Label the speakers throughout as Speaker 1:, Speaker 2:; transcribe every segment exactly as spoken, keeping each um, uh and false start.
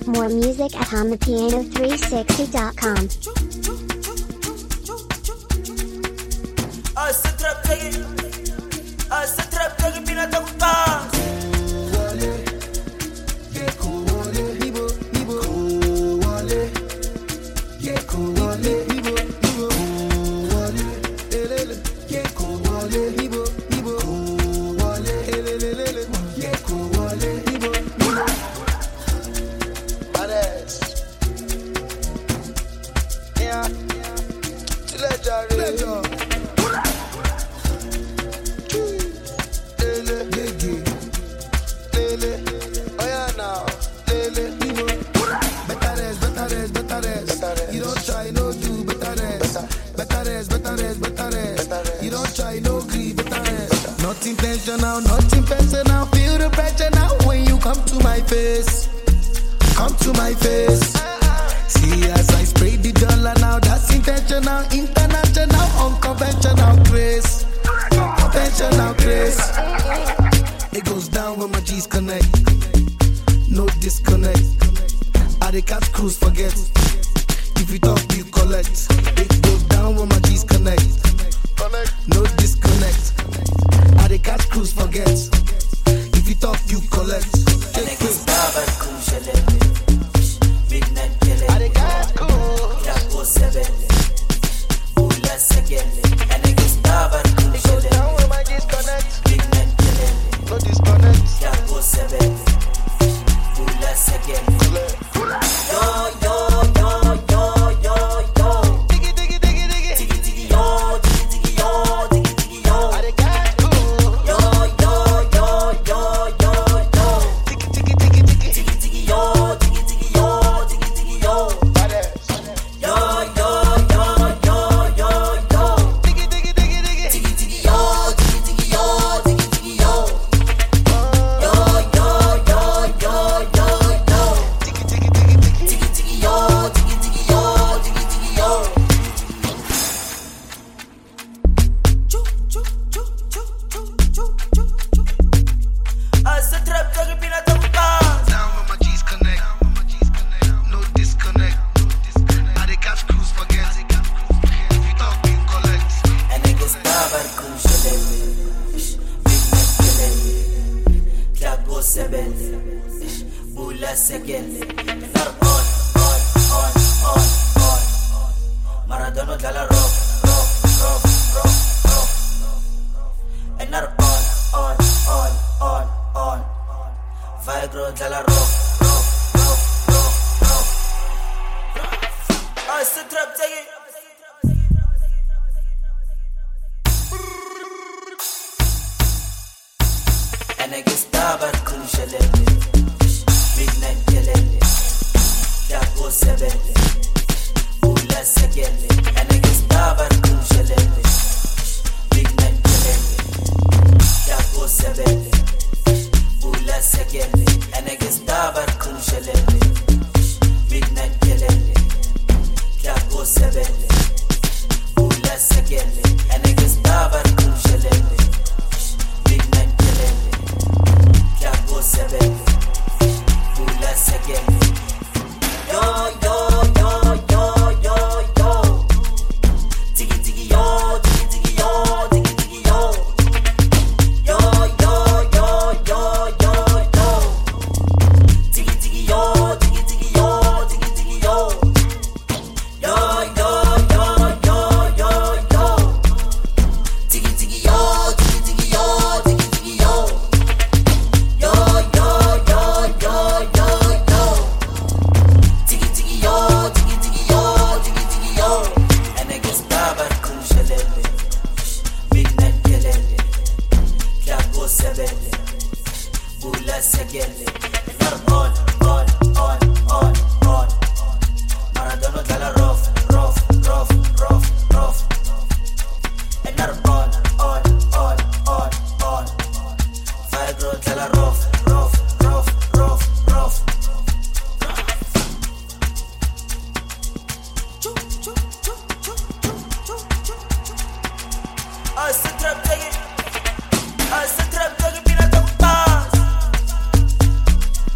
Speaker 1: More music at hum the piano three sixty dot com.
Speaker 2: I sit trap taking, I sit trap taking me not talk fast.
Speaker 3: Intentional, not intentional. Feel the pressure now when you come to my face. Come to my face. See as I spray the dollar now. That's intentional, international, unconventional grace. Conventional grace. It goes down when my G's connect. No disconnect. I the catch cruise forget. If you talk, you collect. It goes down when my G's connect. No disconnect. I the catch cruise forget. If you talk, you collect. Take quick.
Speaker 2: I the catch cruise. That goes seven. Ula segele. And it goes down
Speaker 3: when my disconnect.
Speaker 2: Big man killing.
Speaker 3: No disconnect.
Speaker 2: That goes seven. Ula segele. Yo yo yo yo yo yo.
Speaker 3: Diggy diggy diggy diggy.
Speaker 2: Diggy diggy yo. Diggy diggy yo. Diggy diggy yo.
Speaker 3: I the catch cruise.
Speaker 2: Yo yo yo yo yo yo.
Speaker 3: Diggy diggy diggy diggy.
Speaker 2: Diggy diggy yo. Diggy diggy yo. Diggy diggy yo. Yo yo yo yo yo yo.
Speaker 3: Diggy diggy diggy diggy.
Speaker 2: Diggy diggy yo. Diggy diggy yo. Diggy diggy yo. Yo yo yo yo yo yo.
Speaker 3: Diggy diggy diggy diggy.
Speaker 2: Diggy diggy yo. Diggy diggy yo. Diggy diggy yo. Choo choo choo choo choo choo choo choo. I said trap taking me not talk fast.
Speaker 3: Down when my G's connect. No disconnect. I the catch cruise forget. If you talk, you collect.
Speaker 2: And niggas dabar kunşeleli. Big man keleli. Klago sebeli. Bula segeli. Nar on, on, on, on, on. Maradona dalla rock, rock, rock, rock, rock. And nar on, on, on, on, on. Vigro dalla rock, rock, rock, rock, rock. I said trap take it. And I guess dabar kunşeleli. Big man keleli. Klago sebeli. Bula segeli. And I guess dabar kunşeleli. Big man keleli. Klago sebeli. Bula segeli. And I guess dabar kunşeleli. Big man keleli. Klago sebeli. Bula segeli. And I guess dabar kunşeleli. Big man keleli. Klago sebeli. Bula segeli. Yo yo yo yo yo yo. Diggy diggy yo. Diggy diggy yo. Diggy diggy yo. Yo yo yo yo yo yo. Diggy diggy yo. Diggy diggy yo. Diggy diggy yo. Yo yo yo yo yo yo. Diggy diggy yo. Diggy diggy yo. Diggy diggy yo. Yo yo yo yo yo yo. Diggy diggy yo. Diggy diggy yo. Diggy diggy yo. And I guess dabar kunşeleli. Big man keleli. Klago sebeli. Bula segeli. Nar on, on, on, on, on. Maradona dalla rough, rough, rough, rough, rough. And nar on, on, on, on, on. Vigro dalla rough, rough, rough, rough, rough. Choo choo choo choo choo choo choo. I said trap take it. I said trap take it. Me not talk fast.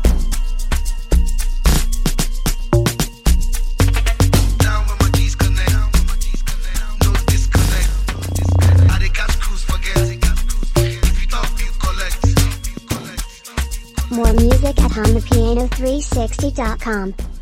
Speaker 1: music at hum the piano three sixty dot com.